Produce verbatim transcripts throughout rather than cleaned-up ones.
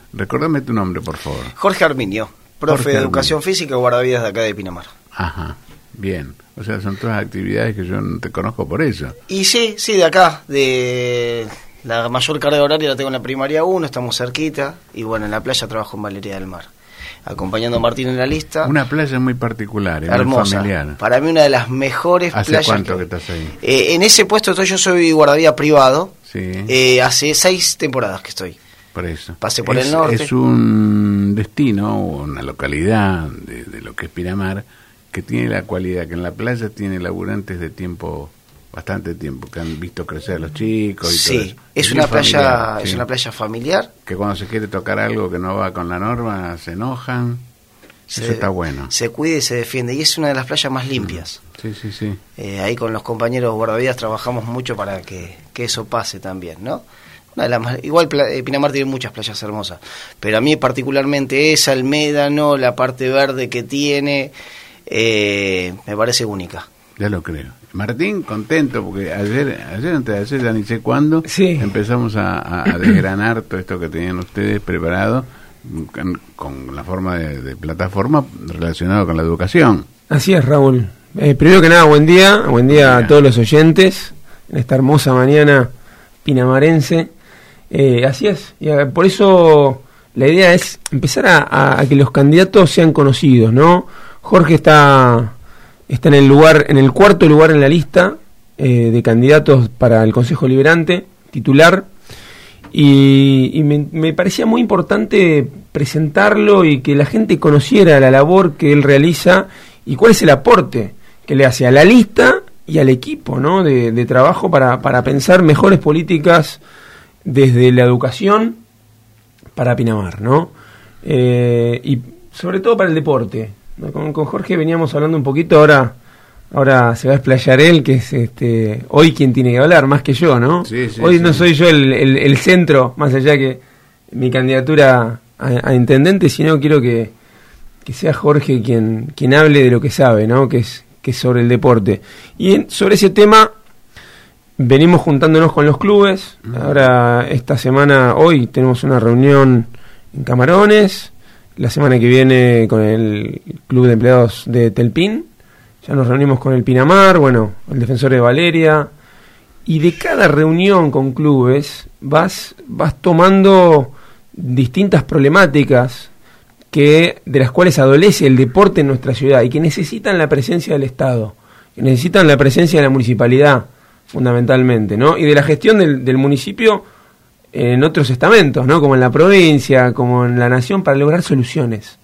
Recordame tu nombre, por favor. Jorge Arminio, profe Jorge de Educación Arminio. Física y guardavidas de acá de Pinamar. Ajá, bien. O sea, son todas actividades que yo no te conozco por eso. Y sí, sí, de acá, de la mayor carga horaria la tengo en la primaria uno, estamos cerquita, y bueno, en la playa trabajo en Valeria del Mar, acompañando a Martín en la lista. Una playa muy particular, muy hermosa, familiar. para mí una de las mejores ¿Hace playas. cuánto que, que estás ahí? Eh, en ese puesto estoy, yo soy guardavía privado, Sí. eh, hace seis temporadas que estoy. Por eso. Pasé por es, el norte. Es un destino, una localidad de, de lo que es Pinamar, que tiene la cualidad que en la playa tiene laburantes de tiempo, bastante tiempo, que han visto crecer a los chicos y Sí, todo eso. es Bien una playa, familiar, es sí. una playa familiar. Que cuando se quiere tocar algo que no va con la norma, se enojan. Se, Eso está bueno. Se cuida y se defiende, y es una de las playas más limpias. Sí, sí, sí. Eh, ahí con los compañeros guardavidas trabajamos mucho para que, que eso pase también, ¿no? Una de las más, igual eh, Pinamar tiene muchas playas hermosas, pero a mí particularmente esa, el Médano, la parte verde que tiene, eh, me parece única. Ya lo creo. Martín, contento, porque ayer, ayer antes de ayer, ya ni sé cuándo, sí. empezamos a, a, a desgranar todo esto que tenían ustedes preparado con, con la forma de, de plataforma relacionado con la educación. Así es, Raúl. Eh, primero que nada, buen día, buen día Mira. a todos los oyentes en esta hermosa mañana pinamarense. Eh, así es, y a, por eso la idea es empezar a, a, a que los candidatos sean conocidos, ¿no? Jorge está, está en el lugar, en el cuarto lugar en la lista eh, de candidatos para el Consejo Liberante, titular, y, y me, me parecía muy importante presentarlo y que la gente conociera la labor que él realiza y cuál es el aporte que le hace a la lista y al equipo, ¿no? de, de trabajo para, para pensar mejores políticas desde la educación para Pinamar, ¿no? Eh, y sobre todo para el deporte, ¿no? Con, con Jorge veníamos hablando un poquito, ahora ahora se va a explayar él, que es este hoy quien tiene que hablar, más que yo, ¿no? Sí, sí, hoy sí. no soy yo el, el, el centro, más allá que mi candidatura a, a intendente, sino quiero que, que sea Jorge quien, quien hable de lo que sabe, ¿no? Que es, que es sobre el deporte. Y en, sobre ese tema venimos juntándonos con los clubes. Ahora, esta semana, hoy tenemos una reunión en Camarones. La semana que viene con el Club de Empleados de Telpín. Ya nos reunimos con el Pinamar, bueno, el Defensor de Valeria. Y de cada reunión con clubes vas, vas tomando distintas problemáticas que, de las cuales adolece el deporte en nuestra ciudad y que necesitan la presencia del Estado, que necesitan la presencia de la municipalidad, fundamentalmente, ¿no? Y de la gestión del, del municipio en otros estamentos, ¿no? Como en la provincia, como en la nación, para lograr soluciones.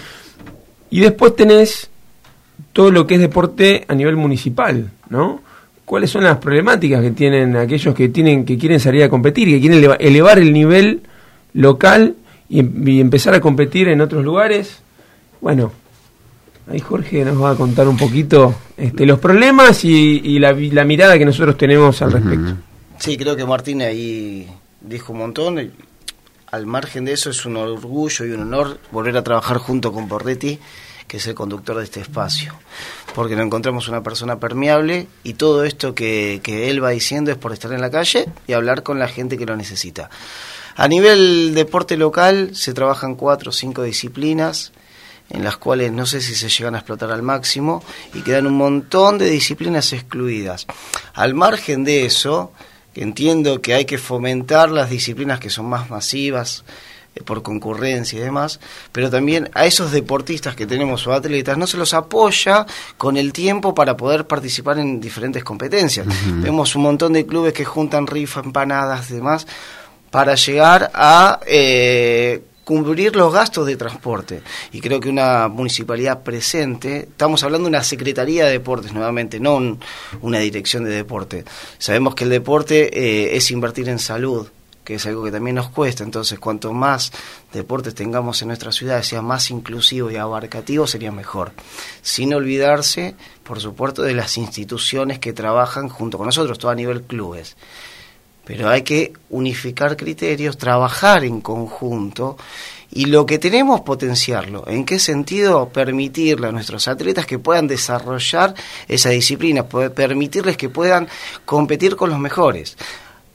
Y después tenés todo lo que es deporte a nivel municipal, ¿no? ¿Cuáles son las problemáticas que tienen aquellos que tienen que quieren salir a competir, que quieren eleva, elevar el nivel local y, y empezar a competir en otros lugares? Bueno, ahí Jorge nos va a contar un poquito este, los problemas y, y la, la mirada que nosotros tenemos al respecto. Sí, creo que Martín ahí dijo un montón. Al margen de eso, es un orgullo y un honor volver a trabajar junto con Porretti, que es el conductor de este espacio, porque nos encontramos una persona permeable y todo esto que, que él va diciendo es por estar en la calle y hablar con la gente que lo necesita. A nivel deporte local se trabajan cuatro o cinco disciplinas, en las cuales no sé si se llegan a explotar al máximo, y quedan un montón de disciplinas excluidas. Al margen de eso, que entiendo que hay que fomentar las disciplinas que son más masivas, eh, por concurrencia y demás, pero también a esos deportistas que tenemos o atletas no se los apoya con el tiempo para poder participar en diferentes competencias. Uh-huh. Vemos un montón de clubes que juntan rifas, empanadas y demás para llegar a Eh, cubrir los gastos de transporte, y creo que una municipalidad presente, estamos hablando de una Secretaría de Deportes nuevamente, no un, una dirección de deporte. Sabemos que el deporte eh, es invertir en salud, que es algo que también nos cuesta, entonces cuanto más deportes tengamos en nuestra ciudad, sea más inclusivo y abarcativo, sería mejor, sin olvidarse, por supuesto, de las instituciones que trabajan junto con nosotros, todo a nivel clubes. Pero hay que unificar criterios, trabajar en conjunto, y lo que tenemos, potenciarlo. ¿En qué sentido? Permitirle a nuestros atletas que puedan desarrollar esa disciplina, permitirles que puedan competir con los mejores.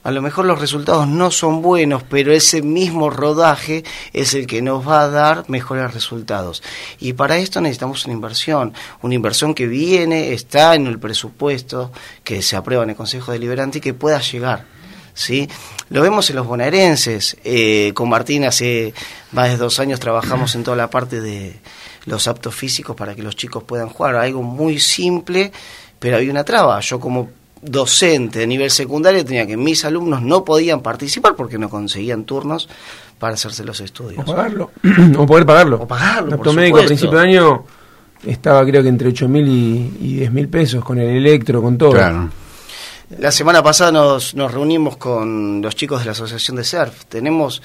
A lo mejor los resultados no son buenos, pero ese mismo rodaje es el que nos va a dar mejores resultados. Y para esto necesitamos una inversión, una inversión que viene, está en el presupuesto, que se aprueba en el Consejo Deliberante y que pueda llegar, ¿sí? Lo vemos en los bonaerenses. Eh, con Martín hace más de dos años trabajamos en toda la parte de los aptos físicos para que los chicos puedan jugar. Algo muy simple, pero había una traba. Yo como docente de nivel secundario tenía que mis alumnos no podían participar porque no conseguían turnos para hacerse los estudios. O pagarlo, o poder pagarlo. O pagarlo, el apto médico a principio de año estaba creo que entre ocho mil y, y diez mil pesos con el electro, con todo. Claro. La semana pasada nos, nos reunimos con los chicos de la Asociación de Surf. Tenemos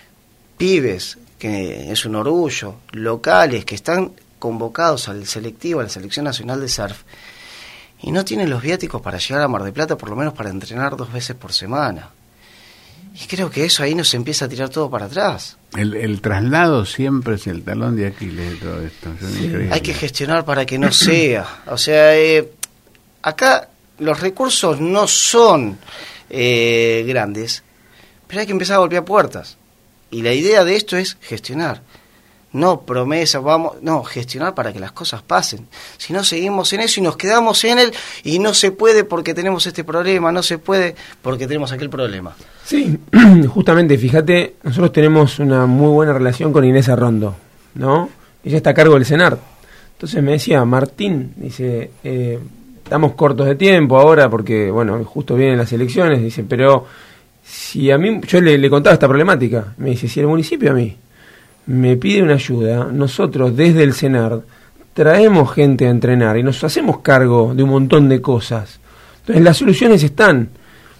pibes, que es un orgullo, locales, que están convocados al selectivo, a la Selección Nacional de Surf, y no tienen los viáticos para llegar a Mar del Plata, por lo menos para entrenar dos veces por semana. Y creo que eso ahí nos empieza a tirar todo para atrás. El, el traslado siempre es el talón de Aquiles de todo esto. Sí. Hay que gestionar para que no sea. O sea, eh, acá los recursos no son eh, grandes, pero hay que empezar a golpear puertas. Y la idea de esto es gestionar. No promesas, vamos, no, gestionar para que las cosas pasen. Si no, seguimos en eso y nos quedamos en él, y no se puede porque tenemos este problema, no se puede porque tenemos aquel problema. Sí, justamente, fíjate, nosotros tenemos una muy buena relación con Inés Arrondo, ¿no? Ella está a cargo del CENAR. Entonces me decía, Martín, dice, eh, estamos cortos de tiempo ahora porque, bueno, justo vienen las elecciones, dice, pero si a mí, yo le, le contaba esta problemática, me dice, si el municipio a mí me pide una ayuda, nosotros desde el CENAR traemos gente a entrenar y nos hacemos cargo de un montón de cosas. Entonces las soluciones están,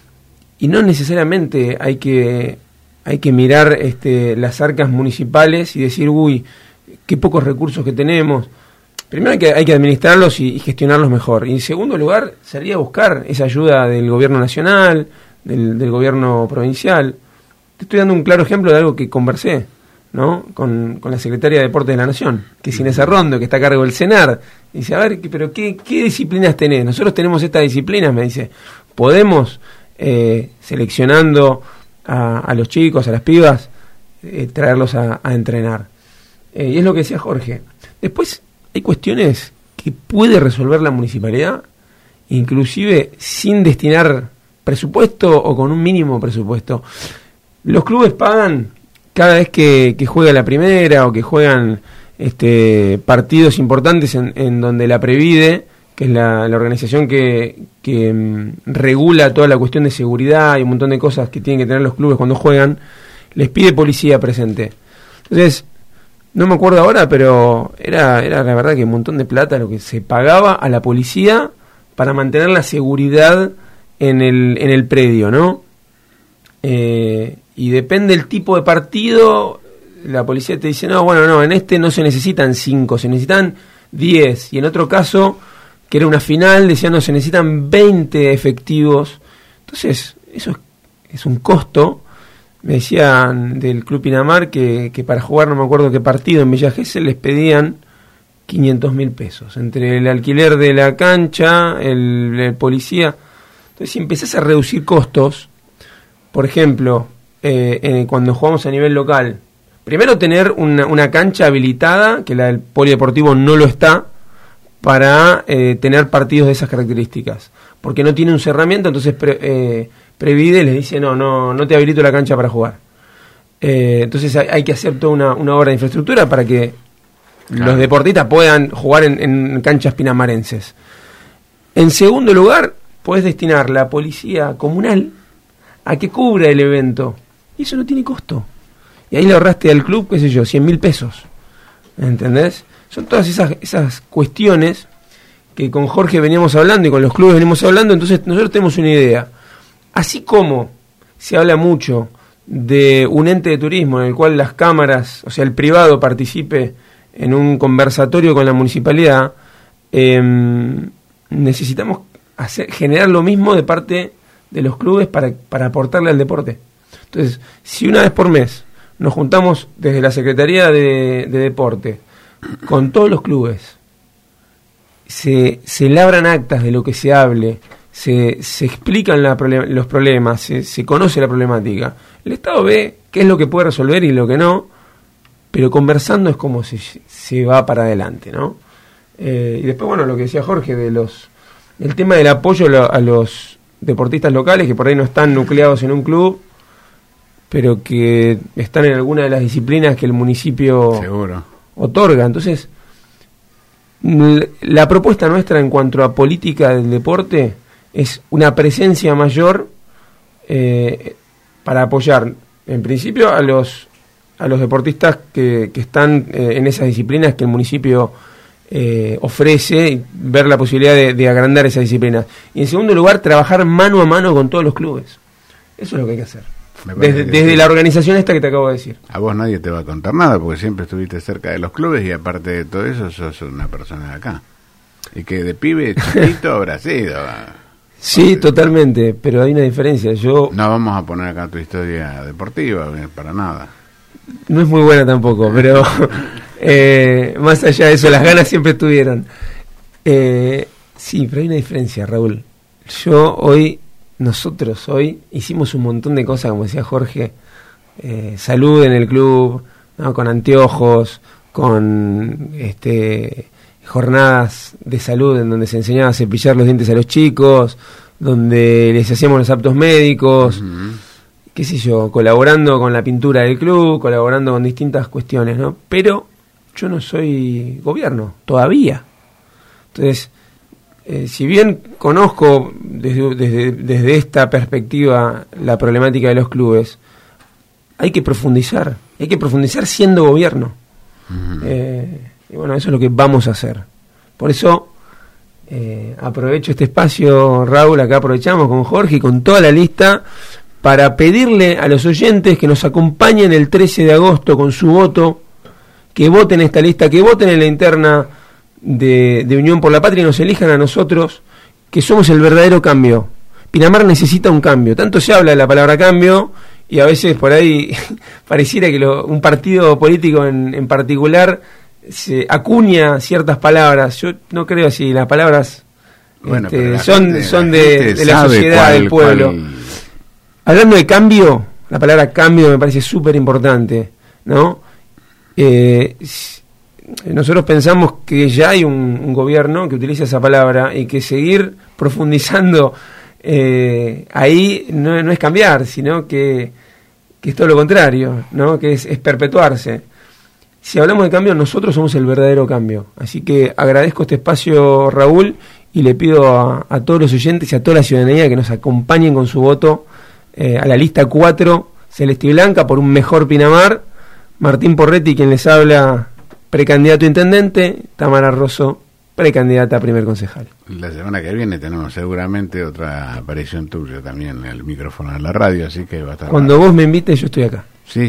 y no necesariamente hay que hay que mirar este, las arcas municipales y decir, uy, qué pocos recursos que tenemos. Primero hay que, hay que administrarlos y, y gestionarlos mejor. Y en segundo lugar, sería buscar esa ayuda del gobierno nacional, del, del gobierno provincial. Te estoy dando un claro ejemplo de algo que conversé, ¿no? Con, con la secretaria de Deportes de la Nación, que es Inés Arrondo, que está a cargo del CENAR. Dice, a ver, pero ¿qué, qué disciplinas tenés? Nosotros tenemos estas disciplinas, me dice. Podemos, eh, seleccionando a, a los chicos, a las pibas, eh, traerlos a, a entrenar. Eh, y es lo que decía Jorge. Después hay cuestiones que puede resolver la municipalidad, inclusive sin destinar presupuesto o con un mínimo presupuesto. Los clubes pagan cada vez que, que juega la primera o que juegan este, partidos importantes en, en donde la Previde, que es la, la organización que, que um, regula toda la cuestión de seguridad y un montón de cosas que tienen que tener los clubes cuando juegan, les pide policía presente. Entonces, no me acuerdo ahora, pero era, era la verdad que un montón de plata lo que se pagaba a la policía para mantener la seguridad en el, en el predio, ¿no? Eh, y depende del tipo de partido, la policía te dice, no, bueno, no, en este no se necesitan cinco, se necesitan diez, y en otro caso, que era una final, decían, no, se necesitan veinte efectivos. Entonces, eso es, es un costo. Me decían del Club Pinamar que, que para jugar, no me acuerdo qué partido en Villa Gesell, les pedían quinientos mil pesos, entre el alquiler de la cancha, el, el policía. Entonces, si empezás a reducir costos, por ejemplo, eh, eh, cuando jugamos a nivel local, primero tener una, una cancha habilitada, que la del polideportivo no lo está, para eh, tener partidos de esas características, porque no tiene un cerramiento, entonces pre, eh, Previde les dice, no, no, no te habilito la cancha para jugar. Eh, entonces hay, hay que hacer toda una, una obra de infraestructura para que claro, los deportistas puedan jugar en, en canchas pinamarenses. En segundo lugar, podés destinar la policía comunal a que cubra el evento. Y eso no tiene costo. Y ahí le ahorraste al club, qué sé yo, cien mil pesos. ¿Entendés? Son todas esas, esas cuestiones que con Jorge veníamos hablando y con los clubes venimos hablando. Entonces nosotros tenemos una idea. Así como se habla mucho de un ente de turismo en el cual las cámaras, o sea, el privado participe en un conversatorio con la municipalidad, eh, necesitamos hacer, generar lo mismo de parte de los clubes para, para aportarle al deporte. Entonces, si una vez por mes nos juntamos desde la Secretaría de, de Deporte con todos los clubes, se, se labran actas de lo que se hable, se, se explican la problem- los problemas, se, se conoce la problemática. El Estado ve qué es lo que puede resolver y lo que no, pero conversando es como se, se va para adelante, ¿no? Eh, y después, bueno, lo que decía Jorge de los el tema del apoyo a los deportistas locales que por ahí no están nucleados en un club, pero que están en alguna de las disciplinas que el municipio Seguro. otorga. Entonces, la propuesta nuestra en cuanto a política del deporte es una presencia mayor eh, para apoyar, en principio, a los a los deportistas que, que están eh, en esas disciplinas que el municipio eh, ofrece, y ver la posibilidad de, de agrandar esas disciplinas. Y en segundo lugar, trabajar mano a mano con todos los clubes. Eso es lo que hay que hacer. Desde, desde la organización esta que te acabo de decir. A vos nadie te va a contar nada porque siempre estuviste cerca de los clubes y aparte de todo eso sos una persona de acá. Y que de pibe chiquito habrá sido. Sí, porque, totalmente, pero hay una diferencia. Yo no vamos a poner acá tu historia deportiva, para nada. No es muy buena tampoco, pero eh, más allá de eso, las ganas siempre estuvieron. Eh, sí, pero hay una diferencia, Raúl. Yo hoy... Nosotros hoy hicimos un montón de cosas, como decía Jorge, eh, salud en el club, ¿no? Con anteojos, con este, jornadas de salud en donde se enseñaba a cepillar los dientes a los chicos, donde les hacíamos los aptos médicos, uh-huh. qué sé yo, colaborando con la pintura del club, colaborando con distintas cuestiones, ¿no? Pero yo no soy gobierno, todavía. Entonces... Eh, si bien conozco desde, desde, desde esta perspectiva la problemática de los clubes, hay que profundizar, hay que profundizar siendo gobierno. Uh-huh. Eh, y bueno, eso es lo que vamos a hacer. Por eso eh, aprovecho este espacio, Raúl, acá aprovechamos con Jorge y con toda la lista para pedirle a los oyentes que nos acompañen el trece de agosto con su voto, que voten esta lista, que voten en la interna De, de Unión por la Patria y nos elijan a nosotros, que somos el verdadero cambio. Pinamar necesita un cambio. Tanto se habla de la palabra cambio y a veces por ahí pareciera que lo, un partido político en, en particular se acuña ciertas palabras. Yo no creo así. Las palabras bueno, este, son, gente, son de, de la sociedad, cuál, del pueblo. Cuál... Hablando de cambio, la palabra cambio me parece súper importante, ¿no? Eh, Nosotros pensamos que ya hay un, un gobierno que utiliza esa palabra y que seguir profundizando eh, ahí no, no es cambiar, sino que, que es todo lo contrario, ¿no? Que es, es perpetuarse. Si hablamos de cambio, nosotros somos el verdadero cambio. Así que agradezco este espacio, Raúl, y le pido a, a todos los oyentes y a toda la ciudadanía que nos acompañen con su voto eh, a la lista cuatro, Celeste y Blanca, por un mejor Pinamar. Martín Porretti, quien les habla, precandidato a intendente, Tamara Rosso, precandidata a primer concejal. La semana que viene tenemos seguramente otra aparición tuya también en el micrófono de la radio, así que va a estar... Cuando raro. Vos me invites, yo estoy acá. Sí.